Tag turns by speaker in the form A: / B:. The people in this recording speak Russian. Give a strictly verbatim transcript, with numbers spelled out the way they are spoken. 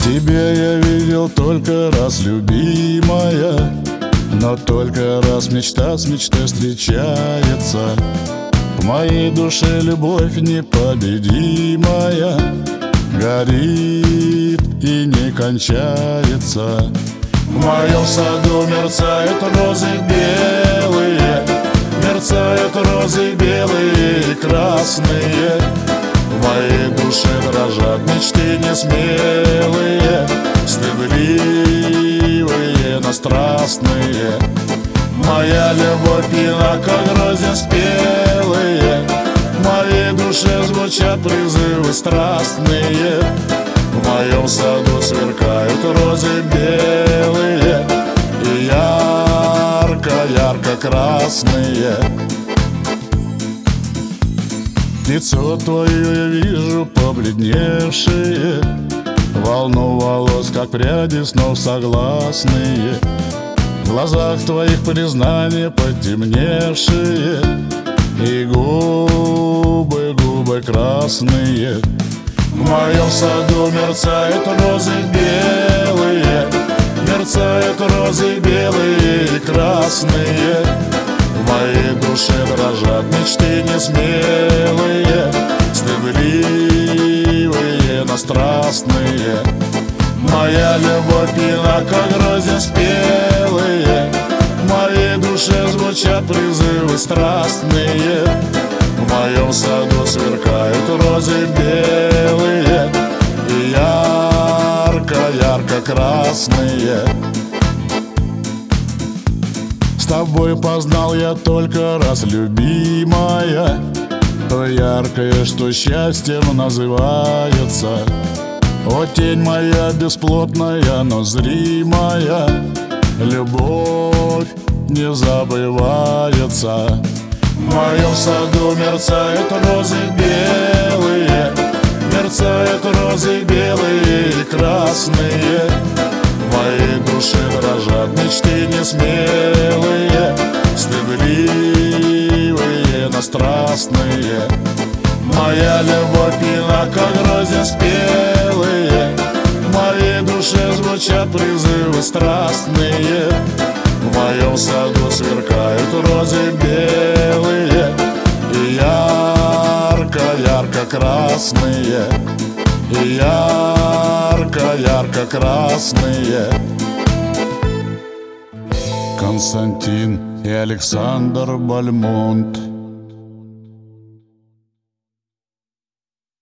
A: Тебя я видел только раз, любимая, но только раз мечта с мечтой встречается. В моей душе любовь непобедимая горит и не кончается. В моем саду мерцают розы белые, мерцают розы белые и красные. В моей душе дрожат мечты несмелые, стыдливые, но страстные. Моя любовь пьяна, как гроздья спелые, в моей душе звучат призывы страстные. В моем саду сверкают розы белые и ярко-ярко-красные. Лицо твое я вижу побледневшее, волну волос, как пряди снов согласные. В глазах твоих признания потемневшие и губы, губы красные. В моем саду мерцают розы белые, мерцают розы белые и красные. В моей душе дрожат мечты несмелые, стыдливые, но страстные. Моя любовь пьяна, как гроздья спелые, в моей душе звучат призывы страстные. В моем саду сверкают розы белые и ярко-ярко-красные. С тобой познал я только раз, любимая, то яркое, что счастьем называется. О, тень моя бесплотная, но зримая, любовь не забывается. В моем саду мерцают розы белые, мерцают розы белые и красные. В моей душе дрожат мечты несмелые, стыдливые, но страстные. Моя любовь пьяна, как гроздья спелые, в моей душе звучат призывы страстные. В моем саду сверкают розы белые и ярко-ярко-красные, и ярко-ярко-красные. Константин и Александр Бальмонт.